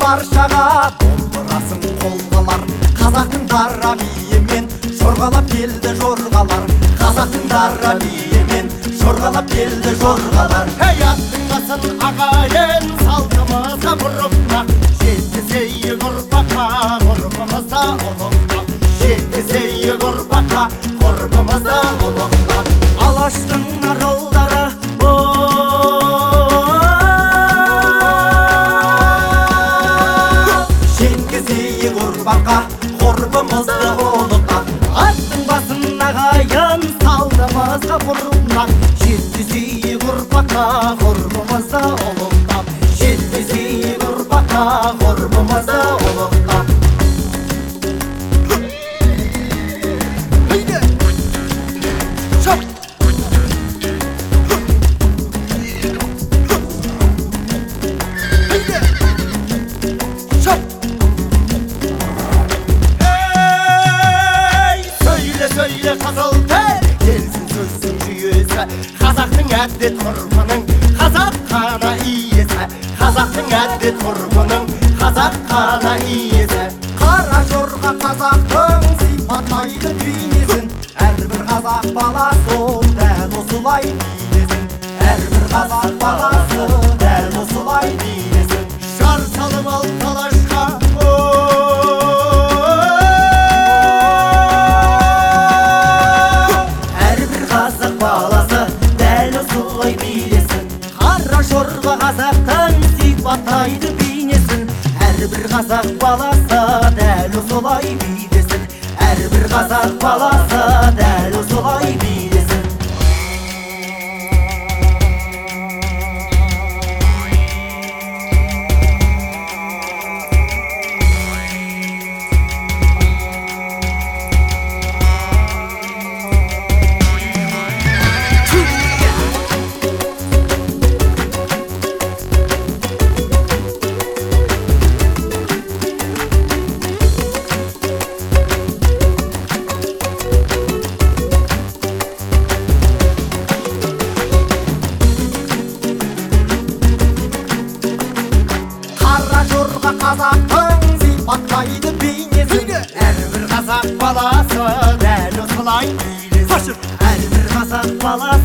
баршаға домбырасын қолға алар. Қазақтың дара биімен жорғалап келді жорғалар. Қазақтың дара биімен жорғалап келді жорғалар. Ей аттың басын ағайын салтымызға бұрыпқа, жеткізейік ұрпаққа ғұрпымызда ұлыққа, жеткізейік ұрпаққа ғұрпымызда ұлыққа. Алаштың арулдары жеткізейік ұрпаққа ғұрпымызды ұлыққа. Аттың басын ағайын салтымызға бұрыпқа, жеткізейік ұрпаққа ғұрпымызда ұлыққа, жеткізейік ұрпаққа ғұрпымызда ұлыққа. Söyle Қызыл тіл, келсін сөздің жүйесі, қазақтың әдет ғұрпының қазақ қана иесі, қазақтың әдет ғұрпының қазақ қана иесі. Қара жорға қазақтың сипаттайды бейнесін, әрбір қазақ баласы дәл осылай билесін, әрбір қазақ баласы дәл осылай билесін. Жар салып ал талашқа, қара жорға қазақтың сипаттайды бейнесін, әрбір қазақ баласы дәл осылай билесін, әрбір қазақ баласы дәл осылай билесін. Қазақтың сипаттайды бейнесін, әрбір қазақ баласы дәл осылай билесін, әрбір қазақ баласы